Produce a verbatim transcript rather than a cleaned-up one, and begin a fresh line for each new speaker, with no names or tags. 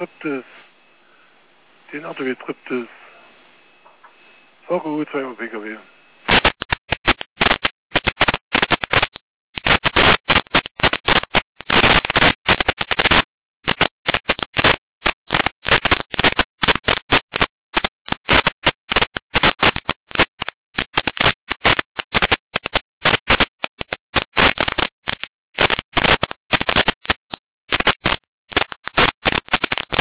Triptis. Den Autobetriebtes. So gut, zwei P K W.